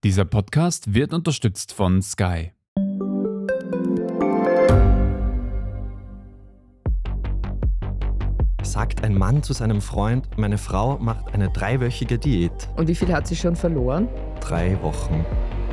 Dieser Podcast wird unterstützt von Sky. Sagt ein Mann zu seinem Freund, meine Frau macht eine 3-wöchige Diät. Und wie viel hat sie schon verloren? 3 Wochen.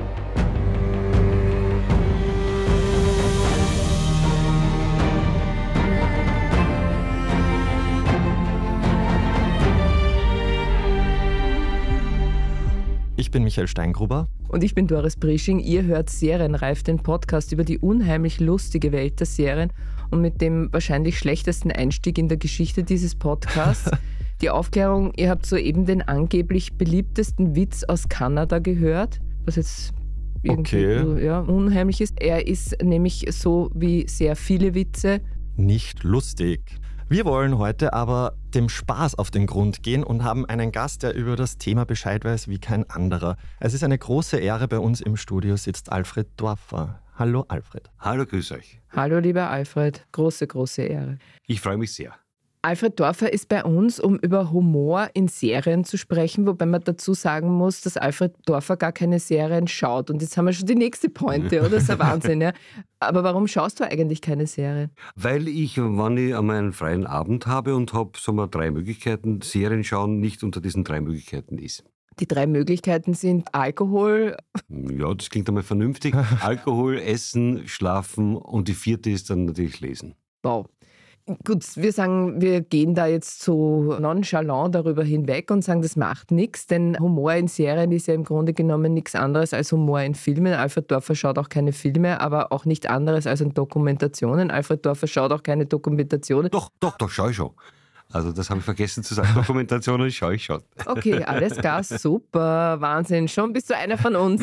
Ich bin Michael Steingruber. Und ich bin Doris Prisching. Ihr hört Serienreif, den Podcast über die unheimlich lustige Welt der Serien und mit dem wahrscheinlich schlechtesten Einstieg in der Geschichte dieses Podcasts. Die Aufklärung, ihr habt soeben den angeblich beliebtesten Witz aus Kanada gehört, was jetzt irgendwie unheimlich ist. Er ist nämlich so wie sehr viele Witze Nicht lustig. Wir wollen heute aber dem Spaß auf den Grund gehen und haben einen Gast, der über das Thema Bescheid weiß wie kein anderer. Es ist eine große Ehre, bei uns im Studio sitzt Alfred Dorfer. Hallo Alfred. Hallo, grüß euch. Hallo lieber Alfred, große, große Ehre. Ich freue mich sehr. Alfred Dorfer ist bei uns, um über Humor in Serien zu sprechen, wobei man dazu sagen muss, dass Alfred Dorfer gar keine Serien schaut. Und jetzt haben wir schon die nächste Pointe, oder? Das ist ein Wahnsinn, ja. Aber warum schaust du eigentlich keine Serien? Weil ich, wenn ich einmal einen freien Abend habe und habe, sagen wir, 3 Möglichkeiten, Serien schauen nicht unter diesen 3 Möglichkeiten ist. Die 3 Möglichkeiten sind Alkohol. Ja, das klingt einmal vernünftig. Alkohol, Essen, Schlafen und die 4. ist dann natürlich Lesen. Wow. Gut, wir sagen, wir gehen da jetzt so nonchalant darüber hinweg und sagen, das macht nichts, denn Humor in Serien ist ja im Grunde genommen nichts anderes als Humor in Filmen. Alfred Dorfer schaut auch keine Filme, aber auch nichts anderes als in Dokumentationen. Alfred Dorfer schaut auch keine Dokumentationen. Doch, schaue ich schon. Also das habe ich vergessen zu sagen. Dokumentationen schaue ich schon. Okay, alles klar, super, Wahnsinn, schon bist du einer von uns.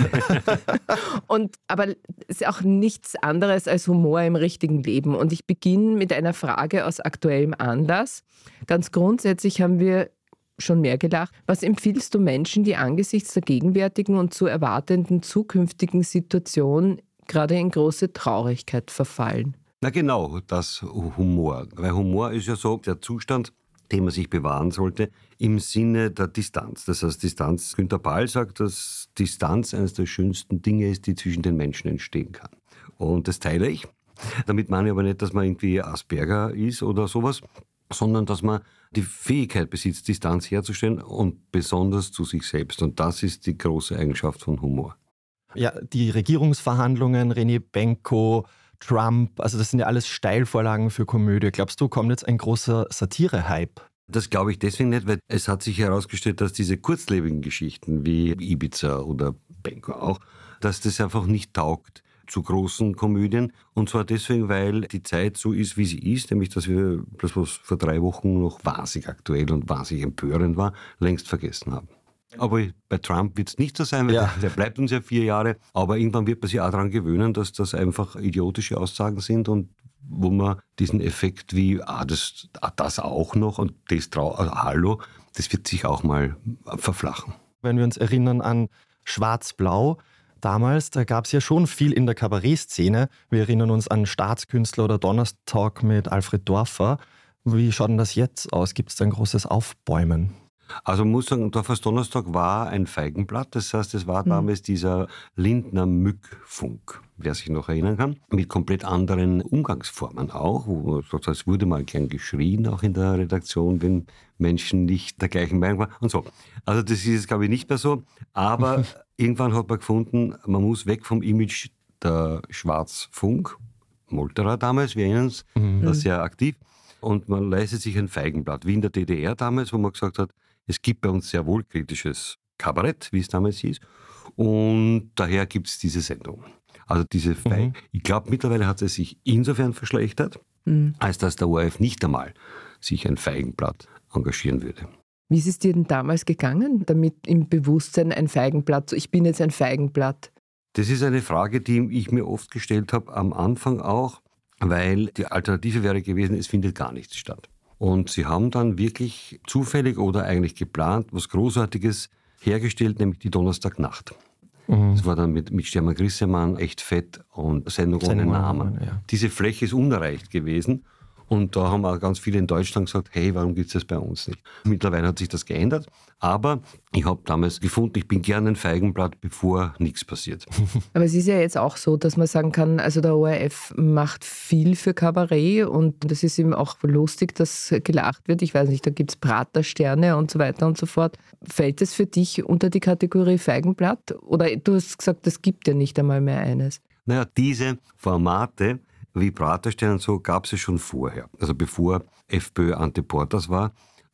Aber es ist auch nichts anderes als Humor im richtigen Leben. Und ich beginne mit einer Frage aus aktuellem Anlass. Ganz grundsätzlich haben wir schon mehr gelacht. Was empfiehlst du Menschen, die angesichts der gegenwärtigen und zu erwartenden zukünftigen Situation gerade in große Traurigkeit verfallen? Na genau, das Humor. Weil Humor ist ja so der Zustand, den man sich bewahren sollte, im Sinne der Distanz. Das heißt, Distanz, Günter Pahl sagt, dass Distanz eines der schönsten Dinge ist, die zwischen den Menschen entstehen kann. Und das teile ich. Damit meine ich aber nicht, dass man irgendwie Asperger ist oder sowas, sondern dass man die Fähigkeit besitzt, Distanz herzustellen und besonders zu sich selbst. Und das ist die große Eigenschaft von Humor. Ja, die Regierungsverhandlungen, René Benko, Trump, also das sind ja alles Steilvorlagen für Komödie. Glaubst du, kommt jetzt ein großer Satire-Hype? Das glaube ich deswegen nicht, weil es hat sich herausgestellt, dass diese kurzlebigen Geschichten wie Ibiza oder Benko auch, dass das einfach nicht taugt zu großen Komödien. Und zwar deswegen, weil die Zeit so ist, wie sie ist, nämlich dass wir das, was vor 3 Wochen noch wahnsinnig aktuell und wahnsinnig empörend war, längst vergessen haben. Aber bei Trump wird es nicht so sein, weil der bleibt uns ja 4 Jahre. Aber irgendwann wird man sich auch daran gewöhnen, dass das einfach idiotische Aussagen sind und wo man diesen Effekt wie, das auch noch und das hallo, das wird sich auch mal verflachen. Wenn wir uns erinnern an Schwarz-Blau, damals, da gab es ja schon viel in der Kabarettszene. Wir erinnern uns an Staatskünstler oder Donnerstag mit Alfred Dorfer. Wie schaut denn das jetzt aus? Gibt es da ein großes Aufbäumen? Also man muss sagen, Dorfers Donnerstag war ein Feigenblatt. Das heißt, es war damals dieser Lindner-Mück-Funk, wer sich noch erinnern kann, mit komplett anderen Umgangsformen auch. Wo man sagt, es wurde mal gern geschrien, auch in der Redaktion, wenn Menschen nicht der gleichen Meinung waren und so. Also das ist jetzt, glaube ich, nicht mehr so. Aber irgendwann hat man gefunden, man muss weg vom Image der Schwarzfunk, Molterer damals, wir erinnern uns, das sehr aktiv. Und man leistet sich ein Feigenblatt, wie in der DDR damals, wo man gesagt hat, es gibt bei uns sehr wohl kritisches Kabarett, wie es damals hieß. Und daher gibt es diese Sendung. Also diese Ich glaube, mittlerweile hat es sich insofern verschlechtert, als dass der ORF nicht einmal sich ein Feigenblatt engagieren würde. Wie ist es dir denn damals gegangen, damit im Bewusstsein ein Feigenblatt, so ich bin jetzt ein Feigenblatt? Das ist eine Frage, die ich mir oft gestellt habe, am Anfang auch, weil die Alternative wäre gewesen, es findet gar nichts statt. Und sie haben dann wirklich zufällig oder eigentlich geplant was Großartiges hergestellt, nämlich die Donnerstagnacht. Das war dann mit Stermann Grissemann, Echt fett und Sendung ohne Namen. Ja. Diese Fläche ist unerreicht gewesen Und da haben auch ganz viele in Deutschland gesagt, hey, warum gibt es das bei uns nicht? Mittlerweile hat sich das geändert, aber ich habe damals gefunden, ich bin gerne ein Feigenblatt, bevor nichts passiert. Aber es ist ja jetzt auch so, dass man sagen kann, also der ORF macht viel für Kabarett und es ist eben auch lustig, dass gelacht wird. Ich weiß nicht, da gibt es Pratersterne und so weiter und so fort. Fällt es für dich unter die Kategorie Feigenblatt? Oder du hast gesagt, es gibt ja nicht einmal mehr eines. Naja, diese Formate wie Praterstern und so gab es ja schon vorher, also bevor FPÖ Ante Portas war.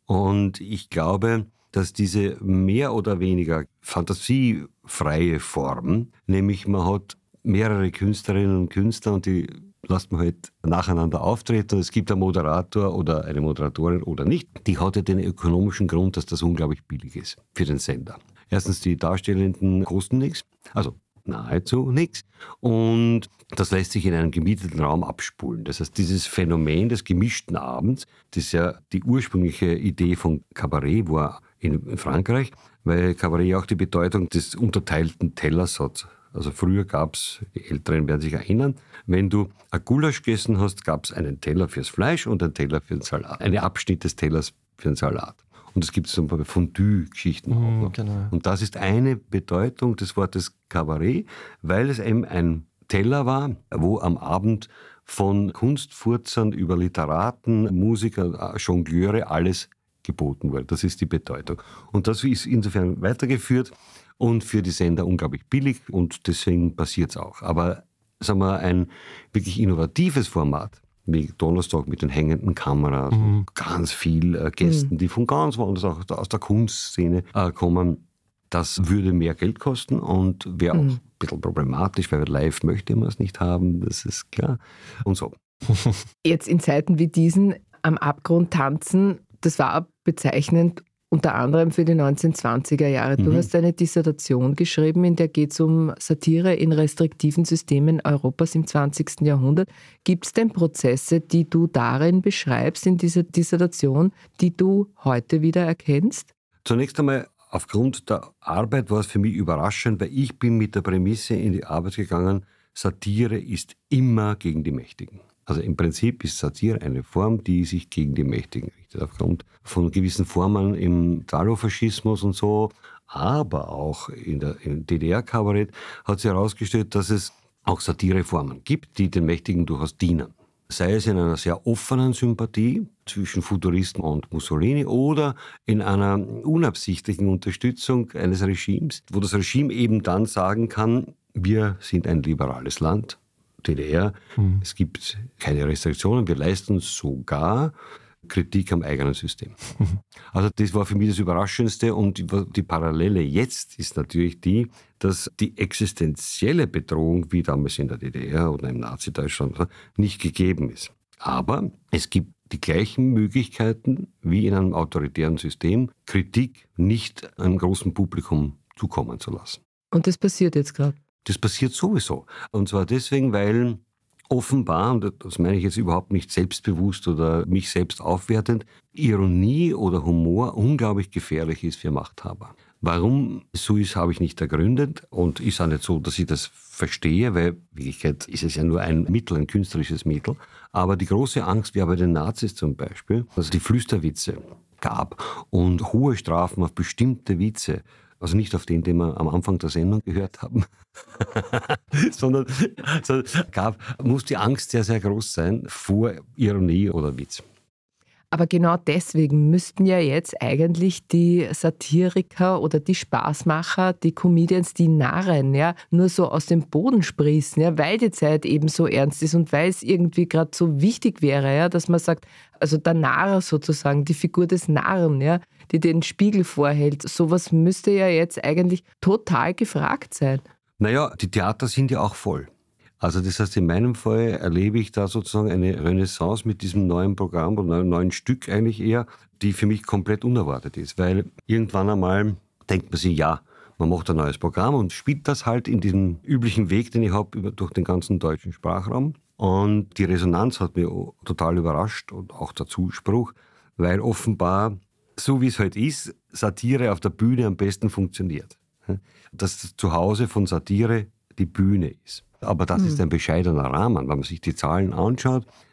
Und ich glaube, dass diese mehr oder weniger fantasiefreie Form, nämlich man hat mehrere Künstlerinnen und Künstler und die lässt man halt nacheinander auftreten und es gibt einen Moderator oder eine Moderatorin oder nicht, die hat ja den ökonomischen Grund, dass das unglaublich billig ist für den Sender. Erstens, die Darstellenden kosten nichts, also nahezu nichts. Und das lässt sich in einem gemieteten Raum abspulen. Das heißt, dieses Phänomen des gemischten Abends, das ist ja die ursprüngliche Idee von Kabarett war in Frankreich, weil Kabarett auch die Bedeutung des unterteilten Tellers hat. Also früher gab es, die Älteren werden sich erinnern, wenn du ein Gulasch gegessen hast, gab es einen Teller fürs Fleisch und einen Teller für den Salat. Einen Abschnitt des Tellers für den Salat. Und es gibt zum Beispiel Fondue-Geschichten auch noch. Genau. Und das ist eine Bedeutung des Wortes Kabarett, weil es eben ein Teller war, wo am Abend von Kunstfurzern über Literaten, Musiker, Jongleure alles geboten wurde. Das ist die Bedeutung. Und das ist insofern weitergeführt und für die Sender unglaublich billig und deswegen passiert es auch. Aber sagen wir, ein wirklich innovatives Format, wie Donnerstag mit den hängenden Kameras, ganz viel Gästen, die von ganz woanders, auch aus der Kunstszene kommen. Das würde mehr Geld kosten und wäre auch ein bisschen problematisch, weil live möchte man es nicht haben, das ist klar. Und so. Jetzt in Zeiten wie diesen am Abgrund tanzen, das war bezeichnend unter anderem für die 1920er Jahre. Du hast eine Dissertation geschrieben, in der geht es um Satire in restriktiven Systemen Europas im 20. Jahrhundert. Gibt es denn Prozesse, die du darin beschreibst, in dieser Dissertation, die du heute wieder erkennst? Zunächst einmal, aufgrund der Arbeit war es für mich überraschend, weil ich bin mit der Prämisse in die Arbeit gegangen, Satire ist immer gegen die Mächtigen. Also im Prinzip ist Satire eine Form, die sich gegen die Mächtigen richtet, aufgrund von gewissen Formen im Italo-Faschismus und so, aber auch im DDR-Kabarett hat sich herausgestellt, dass es auch Satireformen gibt, die den Mächtigen durchaus dienen. Sei es in einer sehr offenen Sympathie zwischen Futuristen und Mussolini oder in einer unabsichtlichen Unterstützung eines Regimes, wo das Regime eben dann sagen kann, wir sind ein liberales Land, DDR, es gibt keine Restriktionen, wir leisten uns sogar Kritik am eigenen System. Also das war für mich das Überraschendste und die Parallele jetzt ist natürlich die, dass die existenzielle Bedrohung, wie damals in der DDR oder im Nazi-Deutschland, nicht gegeben ist. Aber es gibt die gleichen Möglichkeiten wie in einem autoritären System, Kritik nicht einem großen Publikum zukommen zu lassen. Und das passiert jetzt gerade? Das passiert sowieso. Und zwar deswegen, weil offenbar, und das meine ich jetzt überhaupt nicht selbstbewusst oder mich selbst aufwertend, Ironie oder Humor unglaublich gefährlich ist für Machthaber. Warum so ist, habe ich nicht ergründet und ist auch nicht so, dass ich das verstehe, weil in Wirklichkeit ist es ja nur ein Mittel, ein künstlerisches Mittel. Aber die große Angst war bei den Nazis zum Beispiel, dass es die Flüsterwitze gab und hohe Strafen auf bestimmte Witze. Also nicht auf den wir am Anfang der Sendung gehört haben, sondern muss die Angst sehr, sehr groß sein vor Ironie oder Witz. Aber genau deswegen müssten ja jetzt eigentlich die Satiriker oder die Spaßmacher, die Comedians, die Narren, ja, nur so aus dem Boden sprießen, ja, weil die Zeit eben so ernst ist und weil es irgendwie gerade so wichtig wäre, ja, dass man sagt, also der Narr sozusagen, die Figur des Narren, ja, die den Spiegel vorhält, sowas müsste ja jetzt eigentlich total gefragt sein. Naja, die Theater sind ja auch voll. Also das heißt, in meinem Fall erlebe ich da sozusagen eine Renaissance mit diesem neuen Programm oder einem neuen Stück eigentlich eher, die für mich komplett unerwartet ist. Weil irgendwann einmal denkt man sich, ja, man macht ein neues Programm und spielt das halt in diesem üblichen Weg, den ich habe durch den ganzen deutschen Sprachraum. Und die Resonanz hat mich total überrascht und auch der Zuspruch, weil offenbar, so wie es halt ist, Satire auf der Bühne am besten funktioniert. Dass das Zuhause von Satire die Bühne ist. Aber das ist ein bescheidener Rahmen. Wenn man sich die Zahlen anschaut,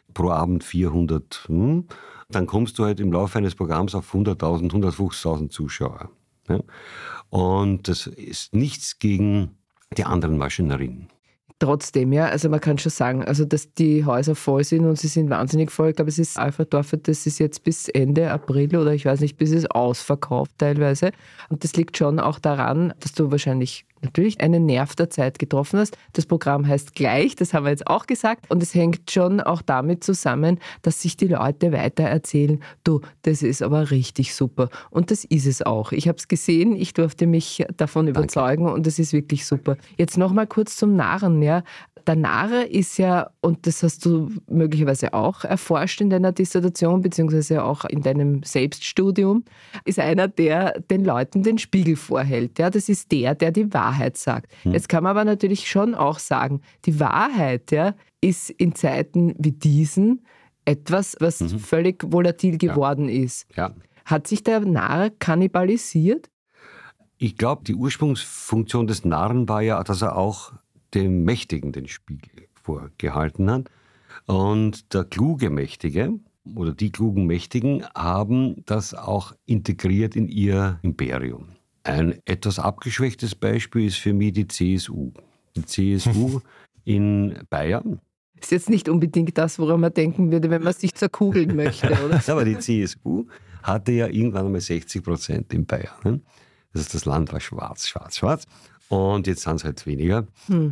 pro Abend 400. Dann kommst du halt im Laufe eines Programms auf 100.000, 150.000 Zuschauer. Ja? Und das ist nichts gegen die anderen Maschinerien. Trotzdem, ja, also man kann schon sagen, also dass die Häuser voll sind und sie sind wahnsinnig voll. Ich glaube, es ist Alfreddorfer, das ist jetzt bis Ende April oder ich weiß nicht, bis es ausverkauft teilweise. Und das liegt schon auch daran, dass du wahrscheinlich natürlich einen Nerv der Zeit getroffen hast. Das Programm heißt gleich, das haben wir jetzt auch gesagt. Und es hängt schon auch damit zusammen, dass sich die Leute weiter erzählen, du, das ist aber richtig super. Und das ist es auch. Ich habe es gesehen, ich durfte mich davon überzeugen und es ist wirklich super. Jetzt nochmal kurz zum Narren. Ja. Der Narr ist ja, und das hast du möglicherweise auch erforscht in deiner Dissertation, beziehungsweise auch in deinem Selbststudium, ist einer, der den Leuten den Spiegel vorhält. Ja. Das ist der die Wahrheit sagt. Jetzt kann man aber natürlich schon auch sagen, die Wahrheit ist in Zeiten wie diesen etwas, was völlig volatil geworden ist. Ja. Hat sich der Narr kannibalisiert? Ich glaube, die Ursprungsfunktion des Narren war ja, dass er auch dem Mächtigen den Spiegel vorgehalten hat. Und der kluge Mächtige oder die klugen Mächtigen haben das auch integriert in ihr Imperium. Ein etwas abgeschwächtes Beispiel ist für mich die CSU. Die CSU in Bayern. Ist jetzt nicht unbedingt das, woran man denken würde, wenn man sich zerkugeln möchte, oder? Aber die CSU hatte ja irgendwann einmal 60% in Bayern. Ne? Das Land war schwarz. Und jetzt sind es halt weniger.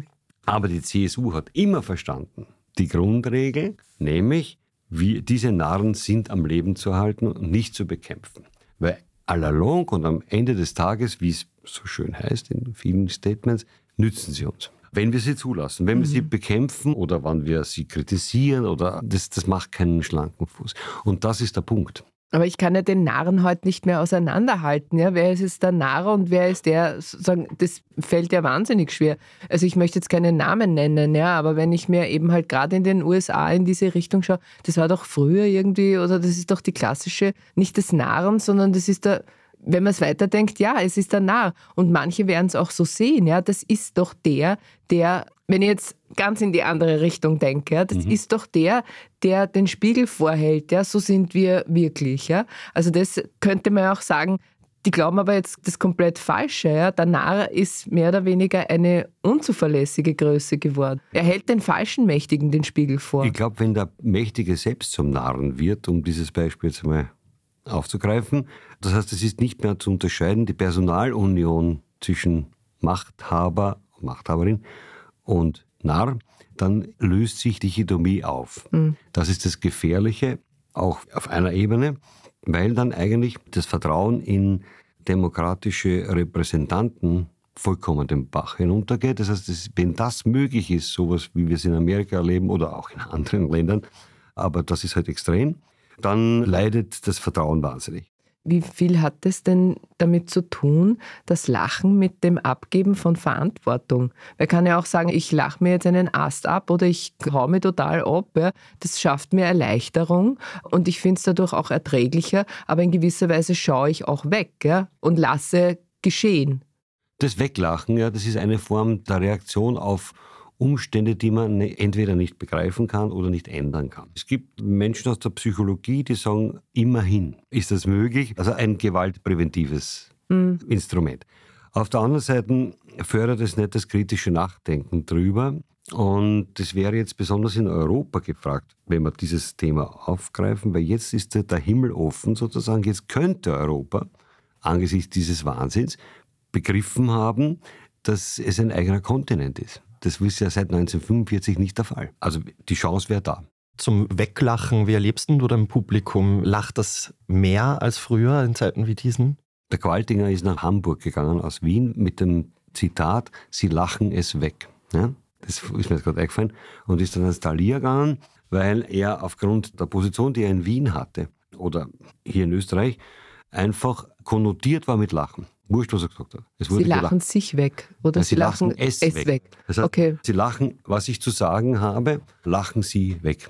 Aber die CSU hat immer verstanden, die Grundregel, nämlich, diese Narren sind am Leben zu halten und nicht zu bekämpfen. Weil allalong und am Ende des Tages, wie es so schön heißt in vielen Statements, nützen sie uns. Wenn wir sie zulassen, wenn wir sie bekämpfen oder wenn wir sie kritisieren, oder das macht keinen schlanken Fuß. Und das ist der Punkt. Aber ich kann ja den Narren heute nicht mehr auseinanderhalten. Ja? Wer ist jetzt der Narr und wer ist der, sozusagen, das fällt ja wahnsinnig schwer. Also ich möchte jetzt keinen Namen nennen, ja, aber wenn ich mir eben halt gerade in den USA in diese Richtung schaue, das war doch früher irgendwie, oder das ist doch die klassische, nicht des Narren, sondern das ist der, wenn man es weiterdenkt, ja, es ist der Narr. Und manche werden es auch so sehen, ja, das ist doch der, wenn ich jetzt ganz in die andere Richtung denke, ja, das ist doch der den Spiegel vorhält, ja, so sind wir wirklich. Ja. Also das könnte man auch sagen, die glauben aber jetzt das komplett Falsche. Ja. Der Narr ist mehr oder weniger eine unzuverlässige Größe geworden. Er hält den falschen Mächtigen den Spiegel vor. Ich glaube, wenn der Mächtige selbst zum Narren wird, um dieses Beispiel jetzt mal aufzugreifen, das heißt, es ist nicht mehr zu unterscheiden, die Personalunion zwischen Machthaber, Machthaberin und Narr, dann löst sich die Dichotomie auf. Das ist das Gefährliche, auch auf einer Ebene, weil dann eigentlich das Vertrauen in demokratische Repräsentanten vollkommen den Bach hinuntergeht. Das heißt, wenn das möglich ist, sowas wie wir es in Amerika erleben oder auch in anderen Ländern, aber das ist halt extrem, dann leidet das Vertrauen wahnsinnig. Wie viel hat es denn damit zu tun, das Lachen mit dem Abgeben von Verantwortung? Man kann ja auch sagen, ich lache mir jetzt einen Ast ab oder ich hau mir total ab. Ja. Das schafft mir Erleichterung und ich finde es dadurch auch erträglicher, aber in gewisser Weise schaue ich auch weg, ja, und lasse geschehen. Das Weglachen, ja, das ist eine Form der Reaktion auf Umstände, die man entweder nicht begreifen kann oder nicht ändern kann. Es gibt Menschen aus der Psychologie, die sagen, immerhin ist das möglich, also ein gewaltpräventives Instrument. Auf der anderen Seite fördert es nicht das kritische Nachdenken drüber. Und das wäre jetzt besonders in Europa gefragt, wenn wir dieses Thema aufgreifen, weil jetzt ist der Himmel offen sozusagen. Jetzt könnte Europa angesichts dieses Wahnsinns begriffen haben, dass es ein eigener Kontinent ist. Das ist ja seit 1945 nicht der Fall. Also die Chance wäre da. Zum Weglachen, wie erlebst du dein Publikum? Lacht das mehr als früher in Zeiten wie diesen? Der Qualtinger ist nach Hamburg gegangen aus Wien mit dem Zitat, Sie lachen es weg. Ja? Das ist mir jetzt gerade eingefallen. Und ist dann ans Thalia gegangen, weil er aufgrund der Position, die er in Wien hatte oder hier in Österreich, einfach konnotiert war mit Lachen. Wurscht, was er gesagt hat. Es wurde Sie lachen gelacht. sich weg oder Sie lachen es weg. Das heißt, okay. Sie lachen, was ich zu sagen habe, lachen Sie weg.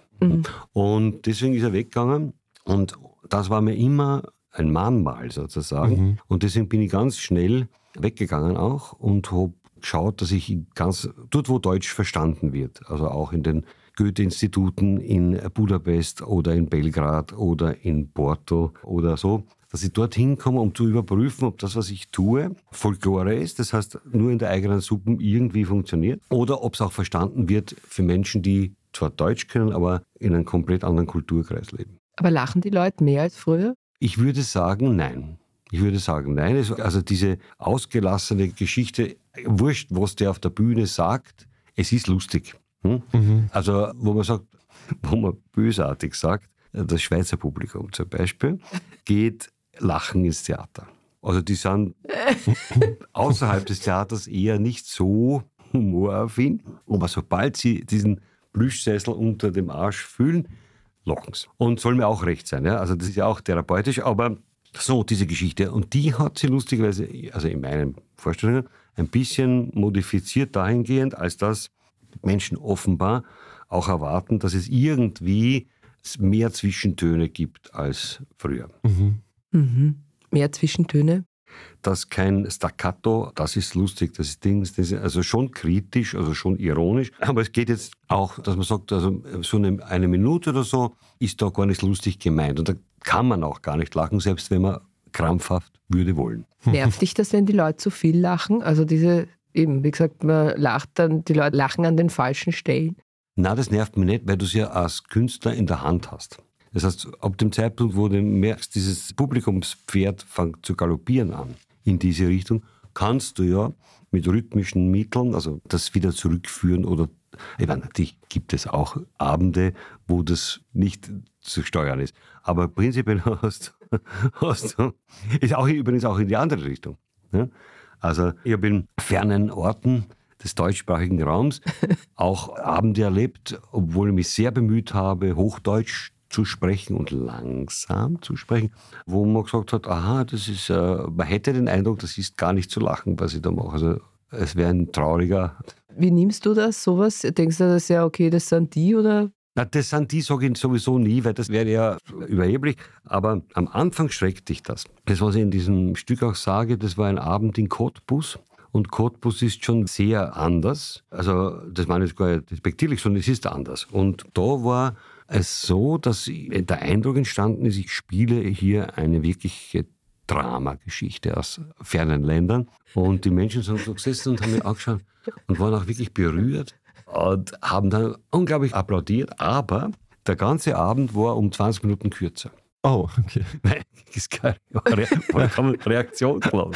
Und deswegen ist er weggegangen und das war mir immer ein Mahnmal sozusagen. Und deswegen bin ich ganz schnell weggegangen auch und habe geschaut, dass ich dort, wo Deutsch verstanden wird, also auch in den Goethe-Instituten in Budapest oder in Belgrad oder in Porto oder so, dass ich dorthin komme, um zu überprüfen, ob das, was ich tue, Folklore ist, das heißt nur in der eigenen Suppe irgendwie funktioniert, oder ob es auch verstanden wird für Menschen, die zwar Deutsch können, aber in einem komplett anderen Kulturkreis leben. Aber lachen die Leute mehr als früher? Ich würde sagen, nein. Also diese ausgelassene Geschichte, wurscht, was der auf der Bühne sagt, es ist lustig. Also wo man bösartig sagt, das Schweizer Publikum zum Beispiel, geht lachen ins Theater. Also die sind außerhalb des Theaters eher nicht so humoraffin, aber sobald sie diesen Plüschsessel unter dem Arsch fühlen, lachen sie. Und soll mir auch recht sein, ja? Also das ist ja auch therapeutisch, aber so diese Geschichte. Und die hat sie lustigerweise, also in meinen Vorstellungen, ein bisschen modifiziert dahingehend, als dass Menschen offenbar auch erwarten, dass es irgendwie mehr Zwischentöne gibt als früher. Mehr Zwischentöne? Dass kein Staccato, das ist lustig, das ist Dings, das ist also schon kritisch, also schon ironisch. Aber es geht jetzt auch, dass man sagt, also so eine Minute oder so ist da gar nicht lustig gemeint. Und da kann man auch gar nicht lachen, selbst wenn man krampfhaft würde wollen. Nervt dich das, wenn die Leute zu viel lachen? Also eben, wie gesagt, man lacht dann, die Leute lachen an den falschen Stellen. Na, das nervt mich nicht, weil du es ja als Künstler in der Hand hast. Das heißt, ab dem Zeitpunkt, wo du merkst, dieses Publikumspferd fängt zu galoppieren an in diese Richtung, kannst du ja mit rhythmischen Mitteln, also das wieder zurückführen oder, ich meine, natürlich gibt es auch Abende, wo das nicht zu steuern ist. Aber prinzipiell hast du, ist auch übrigens auch in die andere Richtung. Ja? Also ich habe in fernen Orten des deutschsprachigen Raums auch Abende erlebt, obwohl ich mich sehr bemüht habe, Hochdeutsch zu sprechen und langsam zu sprechen, wo man gesagt hat, aha, das ist, man hätte den Eindruck, das ist gar nicht zu lachen, was ich da mache. Also es wäre ein trauriger... Wie nimmst du das, sowas? Denkst du, das ist ja okay, das sind die oder... Na, das sind die, sage ich sowieso nie, weil das wäre ja überheblich. Aber am Anfang schreckt dich das. Das, was ich in diesem Stück auch sage, das war ein Abend in Cottbus. Und Cottbus ist schon sehr anders. Also das meine ich gar nicht despektierlich, sondern es ist anders. Und da war es so, dass der Eindruck entstanden ist, ich spiele hier eine wirkliche Dramageschichte aus fernen Ländern. Und die Menschen sind so gesessen und haben mich angeschaut und waren auch wirklich berührt und haben dann unglaublich applaudiert. Aber der ganze Abend war um 20 Minuten kürzer. Oh, okay. Nein, das ist keine Reaktion,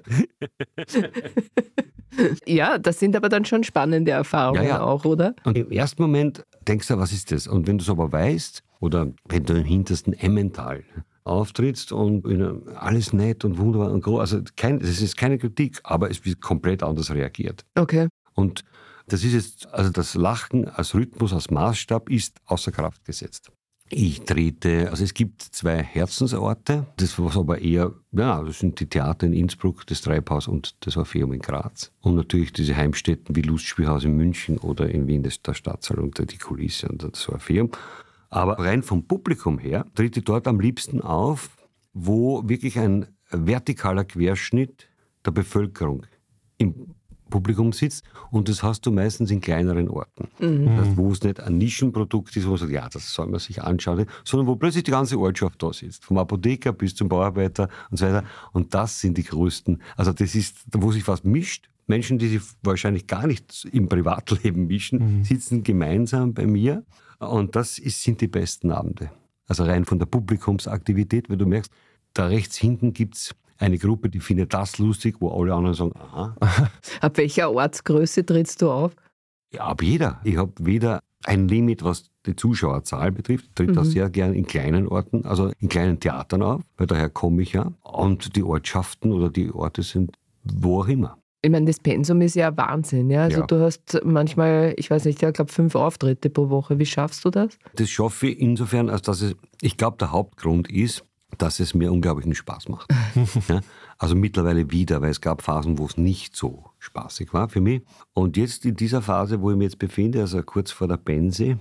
Ja, das sind aber dann schon spannende Erfahrungen auch, oder? Und im ersten Moment denkst du, was ist das? Und wenn du es aber weißt, oder wenn du im hintersten Emmental auftrittst und alles nett und wunderbar und groß, also das ist keine Kritik, aber es wird komplett anders reagiert. Okay. Und das ist jetzt, also das Lachen als Rhythmus, als Maßstab ist außer Kraft gesetzt. Ich trete, also es gibt 2 Herzensorte, das was aber eher, ja, das sind die Theater in Innsbruck, das Treibhaus und das Orpheum in Graz. Und natürlich diese Heimstätten wie Lustspielhaus in München oder in Wien, der Stadtsaal und die Kulisse und das Orpheum. Aber rein vom Publikum her tritt ich dort am liebsten auf, wo wirklich ein vertikaler Querschnitt der Bevölkerung im Publikum sitzt, und das hast du meistens in kleineren Orten. Das heißt, wo es nicht ein Nischenprodukt ist, wo man sagt, ja, das soll man sich anschauen, sondern wo plötzlich die ganze Ortschaft da sitzt, vom Apotheker bis zum Bauarbeiter und so weiter. Und das sind die größten, also das ist, wo sich was mischt. Menschen, die sich wahrscheinlich gar nicht im Privatleben mischen, sitzen gemeinsam bei mir, und das sind die besten Abende. Also rein von der Publikumsaktivität, weil du merkst, da rechts hinten gibt es eine Gruppe, die findet das lustig, wo alle anderen sagen, aha. Ab welcher Ortsgröße trittst du auf? Ja, ab jeder. Ich habe weder ein Limit, was die Zuschauerzahl betrifft. Ich tritt auch sehr gern in kleinen Orten, also in kleinen Theatern auf, weil daher komme ich ja. Und die Ortschaften oder die Orte sind wo auch immer. Ich meine, das Pensum ist ja Wahnsinn. Ja? Also du hast manchmal, ich weiß nicht, ich glaube 5 Auftritte pro Woche. Wie schaffst du das? Das schaffe ich insofern, als dass ich glaube, der Hauptgrund ist, dass es mir unglaublichen Spaß macht. Ja? Also mittlerweile wieder, weil es gab Phasen, wo es nicht so spaßig war für mich. Und jetzt in dieser Phase, wo ich mich jetzt befinde, also kurz vor der Pense.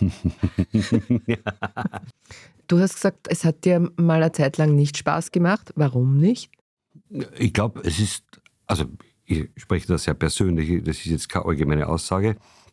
Du hast gesagt, es hat dir mal eine Zeit lang nicht Spaß gemacht. Warum nicht? Ich glaube, es ist, also ich spreche das sehr persönlich, das ist jetzt keine allgemeine Aussage.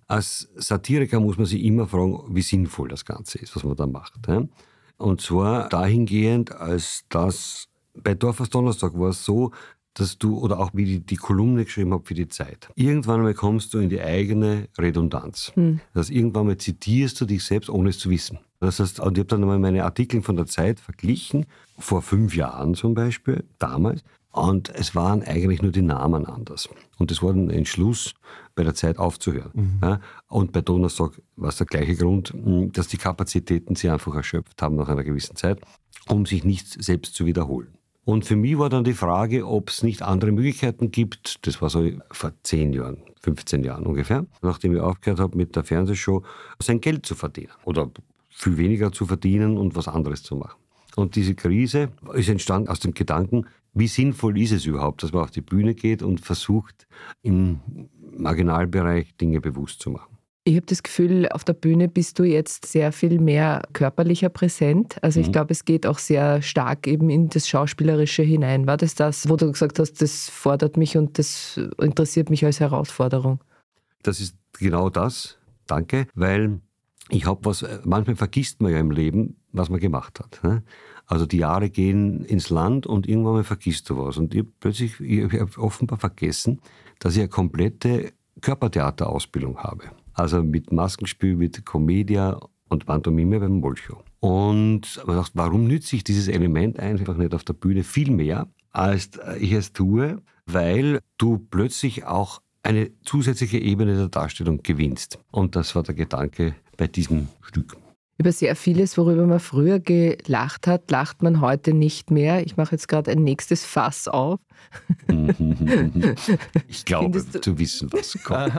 als Satiriker muss man sich immer fragen, wie sinnvoll das Ganze ist, was man da macht. Ja? Und zwar dahingehend, als dass bei Dorfers Donnerstag war es so, dass du, oder auch wie die Kolumne geschrieben habe für die Zeit, irgendwann mal kommst du in die eigene Redundanz. Das heißt, irgendwann mal zitierst du dich selbst, ohne es zu wissen. Das heißt, und ich habe dann einmal meine Artikel von der Zeit verglichen, vor 5 Jahren zum Beispiel, damals, und es waren eigentlich nur die Namen anders. Und es war ein Entschluss, bei der Zeit aufzuhören. Ja, und bei Donnerstag war es der gleiche Grund, dass die Kapazitäten sich einfach erschöpft haben nach einer gewissen Zeit, um sich nicht selbst zu wiederholen. Und für mich war dann die Frage, ob es nicht andere Möglichkeiten gibt, das war so vor 10 Jahren, 15 Jahren ungefähr, nachdem ich aufgehört habe mit der Fernsehshow, sein Geld zu verdienen oder viel weniger zu verdienen und was anderes zu machen. Und diese Krise ist entstanden aus dem Gedanken, wie sinnvoll ist es überhaupt, dass man auf die Bühne geht und versucht, im Marginalbereich Dinge bewusst zu machen. Ich habe das Gefühl, auf der Bühne bist du jetzt sehr viel mehr körperlicher präsent. Also ich glaube, es geht auch sehr stark eben in das Schauspielerische hinein. War das, wo du gesagt hast, das fordert mich und das interessiert mich als Herausforderung? Das ist genau das, danke, weil ich habe manchmal vergisst man ja im Leben, was man gemacht hat. Ne? Also die Jahre gehen ins Land und irgendwann mal vergisst du was. Und ich habe offenbar vergessen, dass ich eine komplette Körpertheaterausbildung habe. Also mit Maskenspiel, mit Commedia und Pantomime beim Bolshoi. Und man dachte, warum nütze ich dieses Element einfach nicht auf der Bühne viel mehr, als ich es tue, weil du plötzlich auch eine zusätzliche Ebene der Darstellung gewinnst. Und das war der Gedanke bei diesem Stück. Über sehr vieles, worüber man früher gelacht hat, lacht man heute nicht mehr. Ich mache jetzt gerade ein nächstes Fass auf. Ich glaube, zu wissen, was kommt.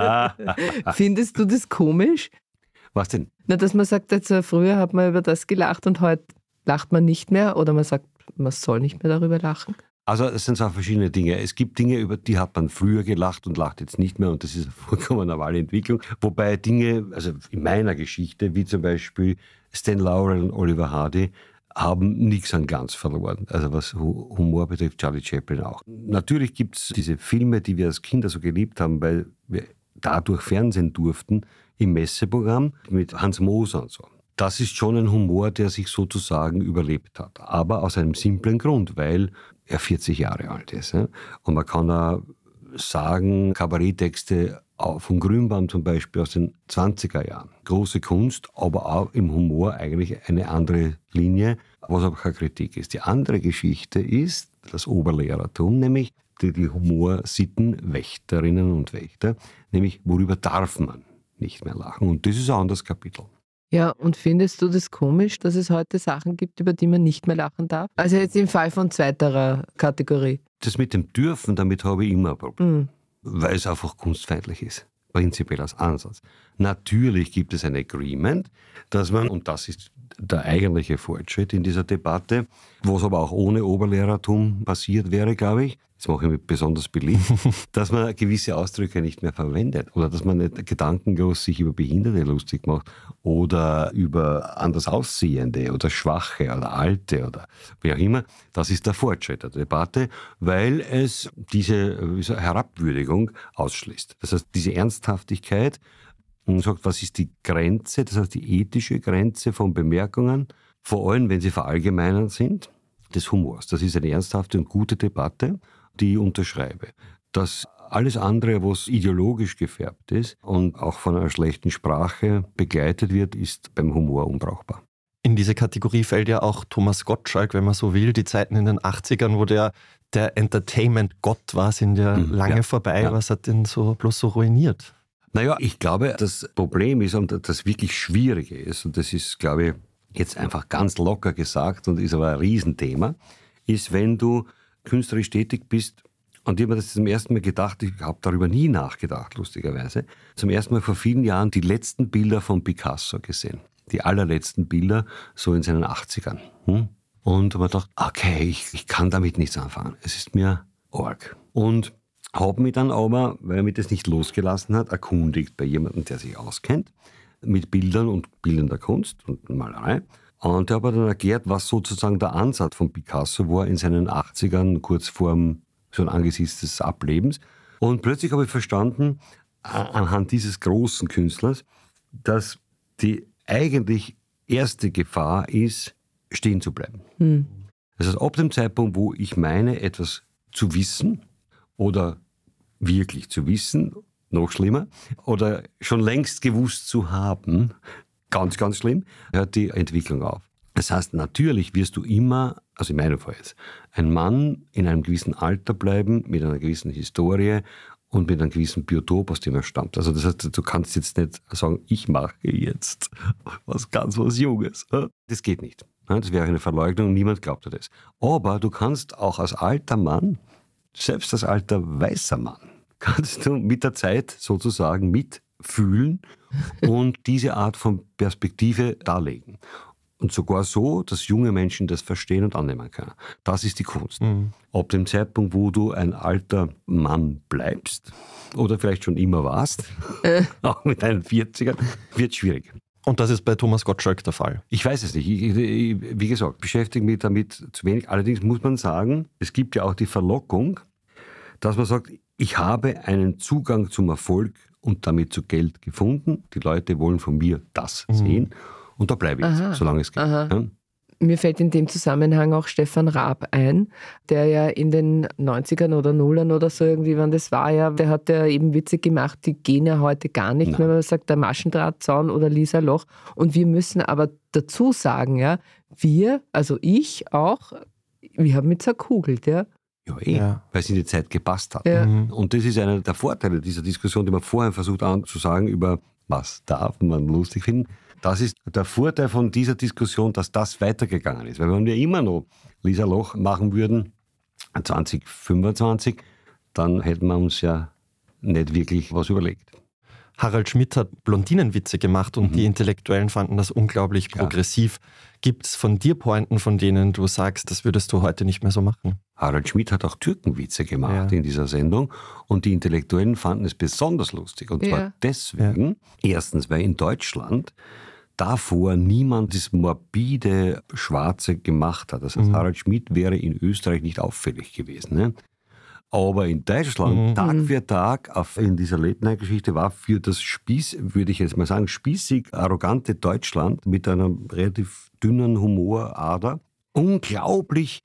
Findest du das komisch? Was denn? Na, dass man sagt, also früher hat man über das gelacht und heute lacht man nicht mehr, oder man sagt, man soll nicht mehr darüber lachen? Also es sind so verschiedene Dinge. Es gibt Dinge, über die hat man früher gelacht und lacht jetzt nicht mehr, und das ist eine vollkommen normale Entwicklung. Wobei Dinge, also in meiner Geschichte, wie zum Beispiel Stan Laurel und Oliver Hardy, haben nichts an Glanz verloren. Also was Humor betrifft, Charlie Chaplin auch. Natürlich gibt es diese Filme, die wir als Kinder so geliebt haben, weil wir dadurch Fernsehen durften, im Messeprogramm mit Hans Moser und so. Das ist schon ein Humor, der sich sozusagen überlebt hat. Aber aus einem simplen Grund, weil er 40 Jahre alt ist. Ja? Und man kann auch sagen, Kabaretttexte von Grünbaum zum Beispiel aus den 20er Jahren. Große Kunst, aber auch im Humor eigentlich eine andere Linie, was aber keine Kritik ist. Die andere Geschichte ist das Oberlehrertum, nämlich die Humorsittenwächterinnen und Wächter, nämlich worüber darf man nicht mehr lachen. Und das ist ein anderes Kapitel. Ja, und findest du das komisch, dass es heute Sachen gibt, über die man nicht mehr lachen darf? Also jetzt im Fall von zweiterer Kategorie. Das mit dem Dürfen, damit habe ich immer ein Problem, weil es einfach kunstfeindlich ist, prinzipiell als Ansatz. Natürlich gibt es ein Agreement, dass man, und das ist der eigentliche Fortschritt in dieser Debatte, was aber auch ohne Oberlehrertum passiert wäre, glaube ich, das mache ich mir besonders beliebt, dass man gewisse Ausdrücke nicht mehr verwendet oder dass man nicht gedankenlos sich über Behinderte lustig macht oder über anders Aussehende oder Schwache oder Alte oder wie auch immer. Das ist der Fortschritt der Debatte, weil es diese Herabwürdigung ausschließt. Das heißt, diese Ernsthaftigkeit und sagt, was ist die Grenze, das heißt die ethische Grenze von Bemerkungen, vor allem wenn sie verallgemeinert sind, des Humors. Das ist eine ernsthafte und gute Debatte, die ich unterschreibe. Dass alles andere, was ideologisch gefärbt ist und auch von einer schlechten Sprache begleitet wird, ist beim Humor unbrauchbar. In diese Kategorie fällt ja auch Thomas Gottschalk, wenn man so will. Die Zeiten in den 80ern, wo der Entertainment-Gott war, sind ja lange vorbei. Ja. Was hat den bloß so ruiniert? Naja, ich glaube, das Problem ist und das wirklich Schwierige ist, und das ist, glaube ich, jetzt einfach ganz locker gesagt und ist aber ein Riesenthema, ist, wenn du künstlerisch tätig bist, und ich habe mir das zum ersten Mal gedacht, ich habe darüber nie nachgedacht, lustigerweise, zum ersten Mal vor vielen Jahren die letzten Bilder von Picasso gesehen. Die allerletzten Bilder, so in seinen 80ern. Und habe mir gedacht, okay, ich kann damit nichts anfangen. Es ist mir arg. Und habe mich dann aber, weil er mich das nicht losgelassen hat, erkundigt bei jemandem, der sich auskennt, mit Bildern und bildender Kunst und Malerei. Und der hat mir dann erklärt, was sozusagen der Ansatz von Picasso war in seinen 80ern, kurz vor so angesichts des Ablebens. Und plötzlich habe ich verstanden, anhand dieses großen Künstlers, dass die eigentlich erste Gefahr ist, stehen zu bleiben. Das heißt, ab dem Zeitpunkt, wo ich meine, etwas zu wissen oder wirklich zu wissen, noch schlimmer, oder schon längst gewusst zu haben, ganz, ganz schlimm, hört die Entwicklung auf. Das heißt, natürlich wirst du immer, also in meinem Fall jetzt, ein Mann in einem gewissen Alter bleiben, mit einer gewissen Historie und mit einem gewissen Biotop, aus dem er stammt. Also das heißt, du kannst jetzt nicht sagen, ich mache jetzt was Junges. Das geht nicht. Das wäre eine Verleugnung, niemand glaubt dir das. Aber du kannst auch als alter Mann, selbst als alter weißer Mann, kannst du mit der Zeit sozusagen mitfühlen und diese Art von Perspektive darlegen. Und sogar so, dass junge Menschen das verstehen und annehmen können. Das ist die Kunst. Ab dem Zeitpunkt, wo du ein alter Mann bleibst oder vielleicht schon immer warst, auch mit deinen 40ern, wird es schwierig. Und das ist bei Thomas Gottschalk der Fall. Ich weiß es nicht. Ich, wie gesagt, beschäftige mich damit zu wenig. Allerdings muss man sagen, es gibt ja auch die Verlockung, dass man sagt, ich habe einen Zugang zum Erfolg und damit zu Geld gefunden. Die Leute wollen von mir das sehen. Und da bleibe ich jetzt, solange es geht. Ja? Mir fällt in dem Zusammenhang auch Stefan Raab ein, der ja in den 90ern oder Nullern oder so irgendwie, wann das war, ja, der hat ja eben Witze gemacht, die gehen ja heute gar nicht mehr, wenn man sagt, der Maschendrahtzaun oder Lisa Loch. Und wir müssen aber dazu sagen, ja, wir, also ich auch, wir haben mit zerkugelt, ja. Ja, weil es in die Zeit gepasst hat. Ja. Und das ist einer der Vorteile dieser Diskussion, die man vorher versucht anzusagen, über was darf man lustig finden. Das ist der Vorteil von dieser Diskussion, dass das weitergegangen ist. Weil wenn wir immer noch Lisa Loch machen würden, 2025, dann hätten wir uns ja nicht wirklich was überlegt. Harald Schmidt hat Blondinenwitze gemacht und die Intellektuellen fanden das unglaublich progressiv. Gibt es von dir Pointen, von denen du sagst, das würdest du heute nicht mehr so machen? Harald Schmidt hat auch Türkenwitze gemacht in dieser Sendung und die Intellektuellen fanden es besonders lustig. Und zwar deswegen, erstens, weil in Deutschland davor niemand das morbide Schwarze gemacht hat. Das heißt, Harald Schmidt wäre in Österreich nicht auffällig gewesen. Ne? Aber in Deutschland, Tag für Tag, in dieser Late-Night-Geschichte war für das würde ich jetzt mal sagen, spießig, arrogante Deutschland mit einer relativ dünnen Humorader unglaublich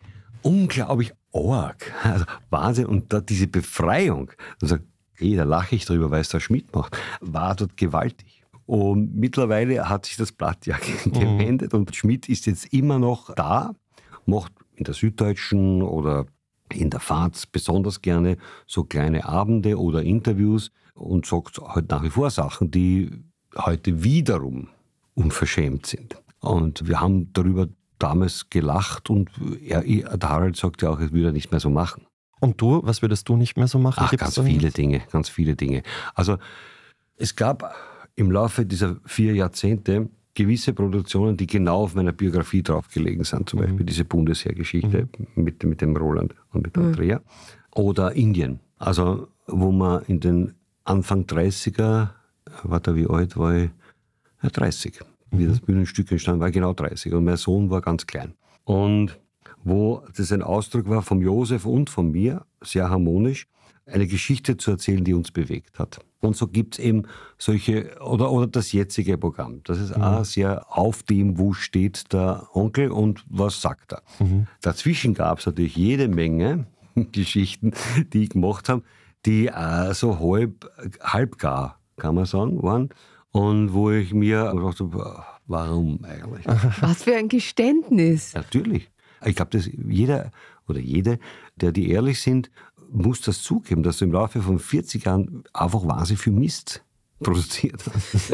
arg. Also Wahnsinn. Und da diese Befreiung, also, da lache ich drüber, weil es der Schmidt macht, war dort gewaltig. Und mittlerweile hat sich das Blatt ja gewendet und Schmidt ist jetzt immer noch da, macht in der Süddeutschen oder in der FAZ besonders gerne so kleine Abende oder Interviews und sagt halt nach wie vor Sachen, die heute wiederum unverschämt sind. Und wir haben darüber damals gelacht und der Harald sagt ja auch, es würde er nicht mehr so machen. Und du, was würdest du nicht mehr so machen? Ach, ganz viele Dinge. Also es gab im Laufe dieser 4 Jahrzehnte gewisse Produktionen, die genau auf meiner Biografie draufgelegen sind. Zum Beispiel diese Bundesheergeschichte mit dem Roland und mit Andrea. Oder Indien. Also wo man in den Anfang 30er, wie alt war ich? Ja, 30. Wie das Bühnenstück entstanden war, genau 30. Und mein Sohn war ganz klein. Und wo das ein Ausdruck war vom Josef und von mir, sehr harmonisch, eine Geschichte zu erzählen, die uns bewegt hat. Und so gibt es eben solche, oder das jetzige Programm. Das ist auch sehr auf dem, wo steht der Onkel und was sagt er. Dazwischen gab es natürlich jede Menge Geschichten, die ich gemacht habe, die so halbgar, kann man sagen, waren. Und wo ich mir gedacht habe, warum eigentlich? Was für ein Geständnis. Natürlich. Ich glaube, dass jeder oder jede, die ehrlich sind, muss das zugeben, dass du im Laufe von 40 Jahren einfach wahnsinnig viel Mist produziert hast.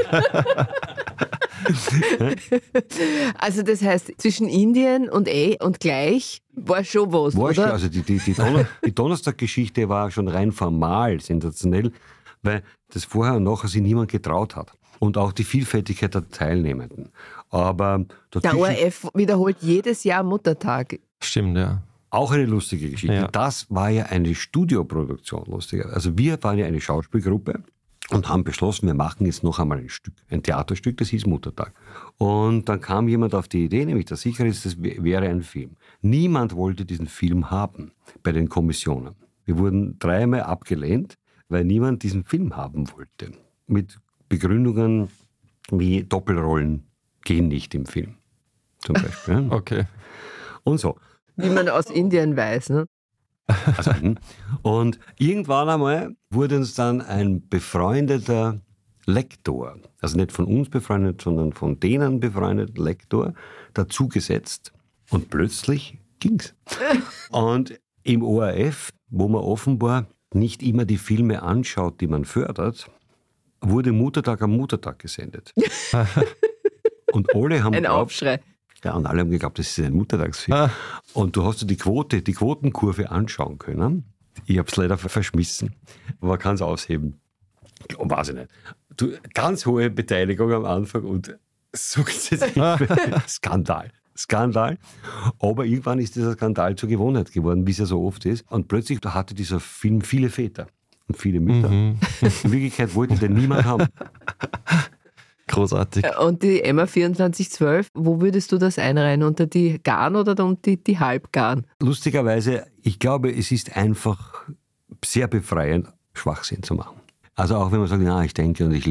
Also das heißt, zwischen Indien und und gleich war schon was, war oder? Schon, also die Donnerstag-Geschichte war schon rein formal sensationell, weil das vorher und nachher sich niemand getraut hat. Und auch die Vielfältigkeit der Teilnehmenden. Aber der ORF wiederholt jedes Jahr Muttertag. Stimmt, ja. Auch eine lustige Geschichte. Ja. Das war ja eine Studioproduktion, lustiger. Also wir waren ja eine Schauspielgruppe und haben beschlossen, wir machen jetzt noch einmal ein Theaterstück, das hieß Muttertag. Und dann kam jemand auf die Idee, nämlich der Sicherheit, das wäre ein Film. Niemand wollte diesen Film haben bei den Kommissionen. Wir wurden 3-mal abgelehnt, weil niemand diesen Film haben wollte. Mit Begründungen wie Doppelrollen gehen nicht im Film. Zum Beispiel. Okay. Und so. Wie man aus Indien weiß, ne? Also, und irgendwann einmal wurde uns dann ein befreundeter Lektor, also nicht von uns befreundet, sondern von denen befreundet Lektor, dazugesetzt. Und plötzlich ging's. Und im ORF, wo man offenbar nicht immer die Filme anschaut, die man fördert, wurde Muttertag am Muttertag gesendet. Und alle haben Ein Aufschrei. Ja, und alle haben geglaubt, das ist ein Muttertagsfilm. Und du hast die Quotenkurve anschauen können. Ich habe es leider verschmissen. Man kann es ausheben. Weiß ich nicht. Ganz hohe Beteiligung am Anfang und sukzessive Skandal. Aber irgendwann ist dieser Skandal zur Gewohnheit geworden, wie es ja so oft ist. Und plötzlich hatte dieser Film viele Väter und viele Mütter. In Wirklichkeit wollte den niemand haben. Großartig. Und die Emma 2412, wo würdest du das einreihen? Unter die Garn oder unter die Halbgarn? Lustigerweise, ich glaube, es ist einfach sehr befreiend, Schwachsinn zu machen. Also auch wenn man sagt, ich denke und ich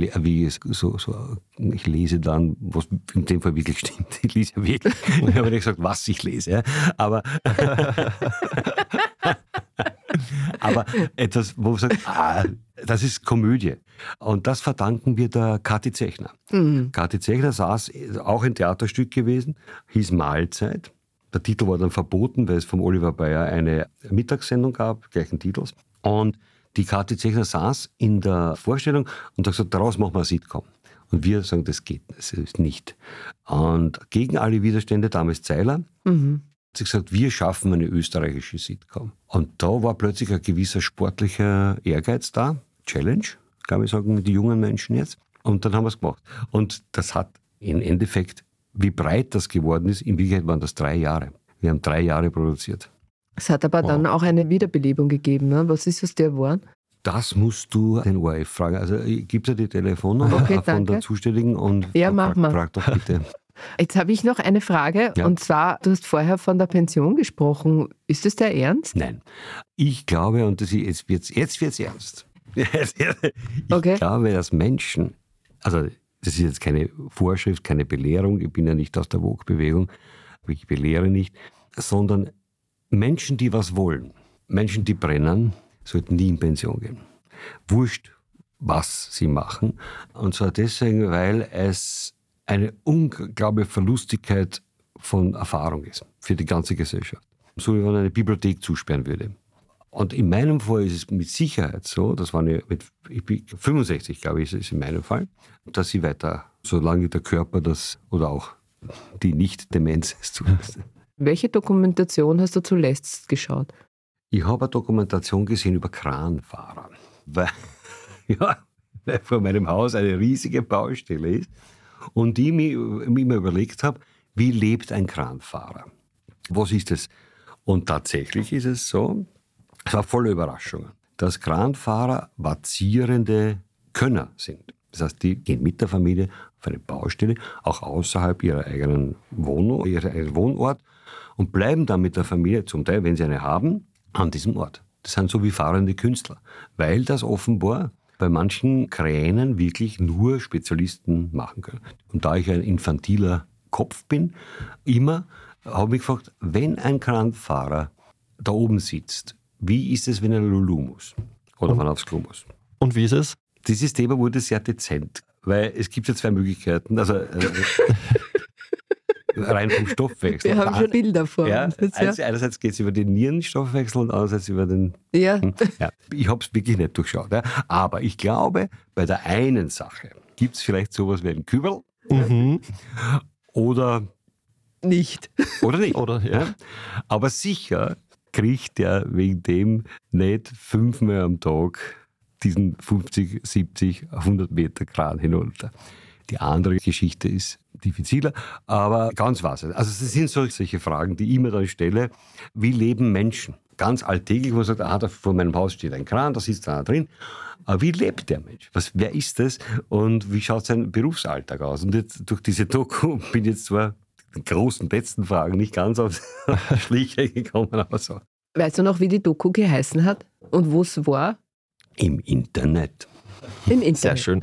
lese dann, was in dem Fall wirklich stimmt. Ich lese ja wirklich. Ich habe nicht gesagt, was ich lese. Ja. Aber etwas, wo man sagt, das ist Komödie. Und das verdanken wir der Kathi Zechner. Kathi Zechner saß, auch ein Theaterstück gewesen, hieß Mahlzeit. Der Titel war dann verboten, weil es vom Oliver Bayer eine Mittagssendung gab, gleichen Titels. Und die Kathi Zechner saß in der Vorstellung und hat gesagt, daraus machen wir eine Sitcom. Und wir sagen, das geht nicht. Und gegen alle Widerstände, damals Zeiler, hat sie gesagt, wir schaffen eine österreichische Sitcom. Und da war plötzlich ein gewisser sportlicher Ehrgeiz da, Challenge, kann ich sagen, die jungen Menschen jetzt. Und dann haben wir es gemacht. Und das hat im Endeffekt, wie breit das geworden ist, in Wirklichkeit waren das 3 Jahre. Wir haben 3 Jahre produziert. Es hat aber dann auch eine Wiederbelebung gegeben. Ne? Was ist aus der geworden? Das musst du den ORF fragen. Also ich gebe dir die Telefonnummer von der Zuständigen und frag doch bitte. Jetzt habe ich noch eine Frage. Ja. Und zwar, du hast vorher von der Pension gesprochen. Ist das der Ernst? Nein. Ich glaube, und jetzt wird's ernst. Ich glaube, dass Menschen, also das ist jetzt keine Vorschrift, keine Belehrung, ich bin ja nicht aus der Vogue-Bewegung, ich belehre nicht, sondern Menschen, die was wollen, Menschen, die brennen, sollten nie in Pension gehen. Wurscht, was sie machen. Und zwar deswegen, weil es eine unglaubliche Verlustigkeit von Erfahrung ist für die ganze Gesellschaft. So wie man eine Bibliothek zusperren würde. Und in meinem Fall ist es mit Sicherheit so, ich bin 65, glaube ich, ist es in meinem Fall, dass sie weiter, solange der Körper das oder auch die Nicht-Demenz es zulässt. Welche Dokumentation hast du zuletzt geschaut? Ich habe eine Dokumentation gesehen über Kranfahrer, weil vor meinem Haus eine riesige Baustelle ist und ich mir immer überlegt habe, wie lebt ein Kranfahrer? Was ist es? Und tatsächlich ist es so, es war voller Überraschungen, dass Kranfahrer vazierende Könner sind. Das heißt, die gehen mit der Familie auf eine Baustelle, auch außerhalb ihrer eigenen Wohnung, ihres eigenen Wohnort und bleiben dann mit der Familie, zum Teil, wenn sie eine haben, an diesem Ort. Das sind so wie fahrende Künstler, weil das offenbar bei manchen Kränen wirklich nur Spezialisten machen können. Und da ich ein infantiler Kopf bin, immer habe ich mich gefragt, wenn ein Kranfahrer da oben sitzt, wie ist es, wenn er Lulu muss? Oder wenn er aufs Klo muss? Und wie ist es? Dieses Thema wurde sehr dezent, weil es gibt ja 2 Möglichkeiten. Also rein vom Stoffwechsel. Wir haben schon Bilder vor uns. Einerseits geht es über den Nierenstoffwechsel und andererseits über den... Ja. Ich habe es wirklich nicht durchschaut. Ja. Aber ich glaube, bei der einen Sache gibt es vielleicht sowas wie einen Kübel. Oder nicht. Oder nicht. Oder, ja. Aber sicher kriegt der wegen dem nicht 5-mal am Tag diesen 50, 70, 100 Meter Kran hinunter. Die andere Geschichte ist diffiziler, aber ganz was. Also es sind solche Fragen, die ich immer dann stelle. Wie leben Menschen? Ganz alltäglich, wo man sagt, da vor meinem Haus steht ein Kran, da sitzt einer drin. Aber wie lebt der Mensch? Wer ist das? Und wie schaut sein Berufsalltag aus? Und jetzt durch diese Doku bin ich jetzt zwar den großen letzten Fragen nicht ganz auf Schliche gekommen, aber so. Weißt du noch, wie die Doku geheißen hat und wo es war? Im Internet. Im Internet. Sehr schön.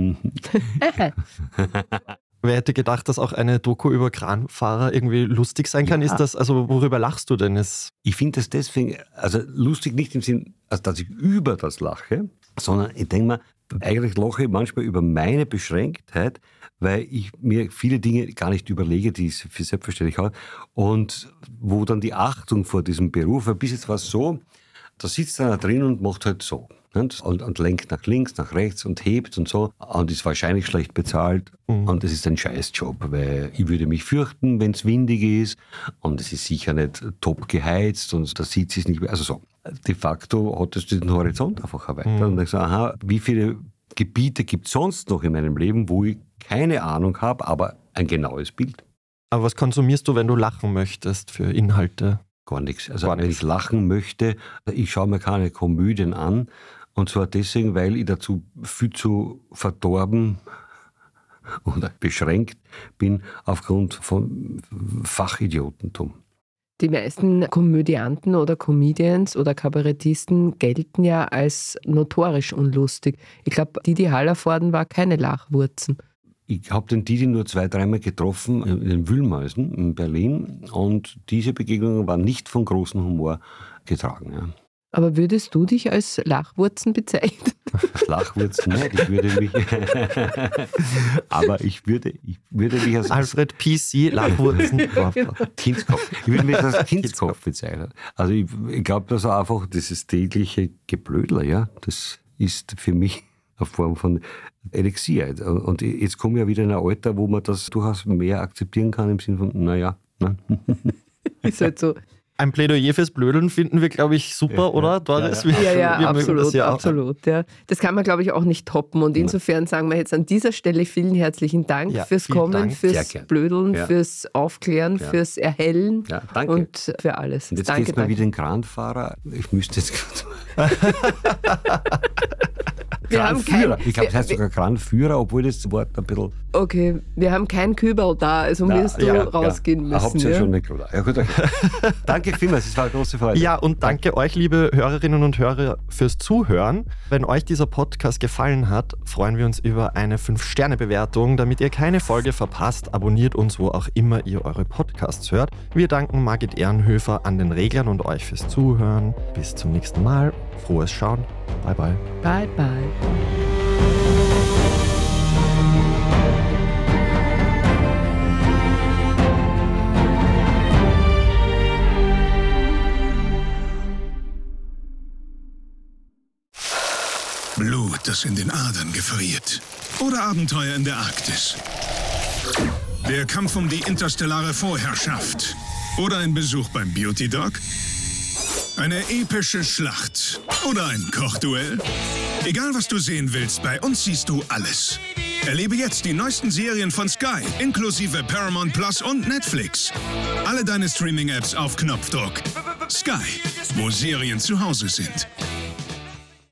Wer hätte gedacht, dass auch eine Doku über Kranfahrer irgendwie lustig sein kann? Ist das, also worüber lachst du denn? Ich finde das deswegen, also lustig nicht im Sinn, also dass ich über das lache, sondern ich denke mir, eigentlich lache ich manchmal über meine Beschränktheit, weil ich mir viele Dinge gar nicht überlege, die ich für selbstverständlich habe. Und wo dann die Achtung vor diesem Beruf, weil bis jetzt war es so, da sitzt einer drin und macht halt so. Und lenkt nach links, nach rechts und hebt und so. Und ist wahrscheinlich schlecht bezahlt. Und es ist ein Scheißjob, weil ich würde mich fürchten, wenn es windig ist. Und es ist sicher nicht top geheizt und da sieht es nicht mehr. Also so. De facto hat es den Horizont einfach erweitert. Und ich sage, aha, wie viele Gebiete gibt es sonst noch in meinem Leben, wo ich keine Ahnung habe, aber ein genaues Bild. Aber was konsumierst du, wenn du lachen möchtest für Inhalte? Gar nichts. Also wenn ich lachen möchte, ich schaue mir keine Komödien an. Und zwar deswegen, weil ich dazu viel zu verdorben oder beschränkt bin aufgrund von Fachidiotentum. Die meisten Komödianten oder Comedians oder Kabarettisten gelten ja als notorisch unlustig. Ich glaube, Didi Hallervorden war keine Lachwurzen. Ich habe den Didi nur 2-3 Mal getroffen in den Wühlmäusen in Berlin und diese Begegnungen waren nicht von großem Humor getragen. Ja. Aber würdest du dich als Lachwurzen bezeichnen? Lachwurzen nicht, ich würde mich... aber ich würde mich als... Alfred PC, Lachwurzen. Kindskopf. Ich würde mich als Kindskopf bezeichnen. Also ich glaube, dass einfach dieses tägliche Geblödler, ja, das ist für mich eine Form von Elixier. Und jetzt komme ich ja wieder in ein Alter, wo man das durchaus mehr akzeptieren kann, im Sinne von, naja. Ne? Ist halt so. Ein Plädoyer fürs Blödeln finden wir, glaube ich, super, oder, Doris? Ja, absolut. Ja. Das kann man, glaube ich, auch nicht toppen. Und insofern sagen wir jetzt an dieser Stelle vielen herzlichen Dank fürs Kommen, fürs Blödeln, fürs Aufklären, fürs Erhellen und für alles. Und jetzt geht es mal wieder den Kranfahrer. Ich müsste jetzt Kranführer. Ich glaube, es heißt sogar Kranführer, obwohl das Wort ein bisschen... Okay, wir haben kein Kübel da, also wirst du rausgehen müssen. Habt ihr schon nicht klar. Ja, gut, okay. Danke vielmals, es war eine große Freude. Ja, und danke euch, liebe Hörerinnen und Hörer, fürs Zuhören. Wenn euch dieser Podcast gefallen hat, freuen wir uns über eine 5-Sterne-Bewertung. Damit ihr keine Folge verpasst, abonniert uns, wo auch immer ihr eure Podcasts hört. Wir danken Margit Ehrenhöfer an den Reglern und euch fürs Zuhören. Bis zum nächsten Mal. Frohes Schauen. Bye, bye. Bye, bye. Blut, das in den Adern gefriert. Oder Abenteuer in der Arktis. Der Kampf um die interstellare Vorherrschaft. Oder ein Besuch beim Beauty Dog. Eine epische Schlacht. Oder ein Kochduell. Egal, was du sehen willst, bei uns siehst du alles. Erlebe jetzt die neuesten Serien von Sky, inklusive Paramount Plus und Netflix. Alle deine Streaming-Apps auf Knopfdruck. Sky, wo Serien zu Hause sind.